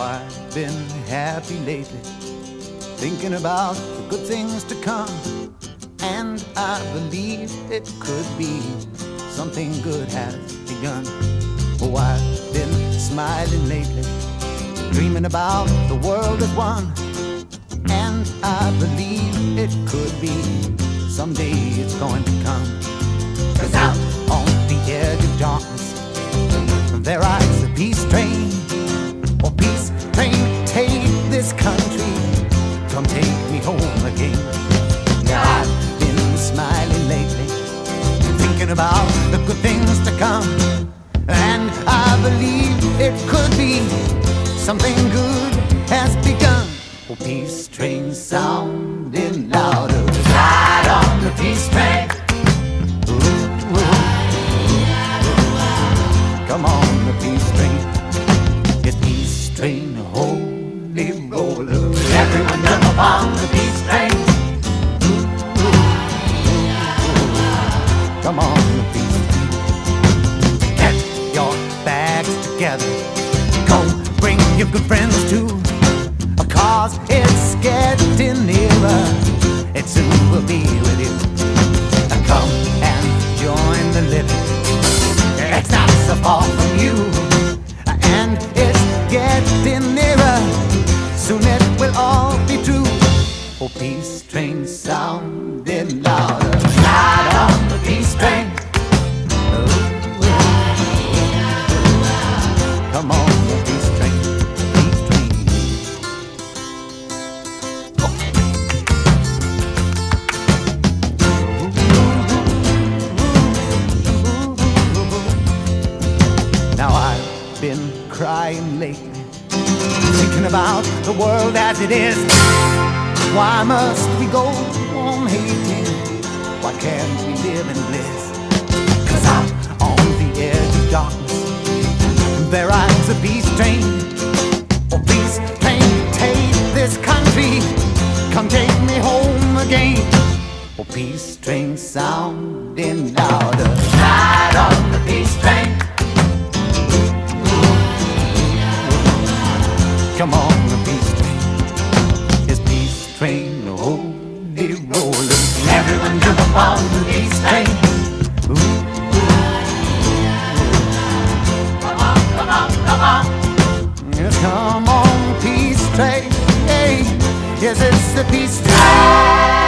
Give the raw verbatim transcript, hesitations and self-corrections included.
I've been happy lately, thinking about the good things to come, and I believe it could be something good has begun. Oh, I've been smiling lately, dreaming about the world as one, and I believe it could be someday it's going to come. 'Cause out on the edge of darkness there rides a peace train. Oh, peace train, take this country, come take me home again. Now I've been smiling lately, thinking about the good things to come, and I believe it could be something good has begun. Oh, peace train sounding louder, ride on the peace train. Ooh, ooh. Come on, the peace train. Yes, peace train, holy roller. Everyone jump upon the peace train. Ooh, ooh, ooh. Come on, the peace train. Get your bags together, go bring your good friends too, 'cause it's getting nearer, it soon will be with you. Come and join the living, it's not so far from you, and it's getting nearer, soon it will all be true. Oh, peace train sounding louder, ride on the peace train. Ooh, come on, the peace train, peace train. Now I've been crying lately, thinking about the world as it is. Why must we go on hating? Why can't we live in bliss? 'Cause out on the edge of darkness there rides a peace train. Oh, peace train, take this country, come take me home again. Oh, peace train sounding louder, ride on the peace train. Come on, the peace train. This peace train, holy roller. Everyone jump upon the peace train. Ooh, ooh. Come on, come on, come on. Yes, come on, peace train. Hey, yes, it's the peace train.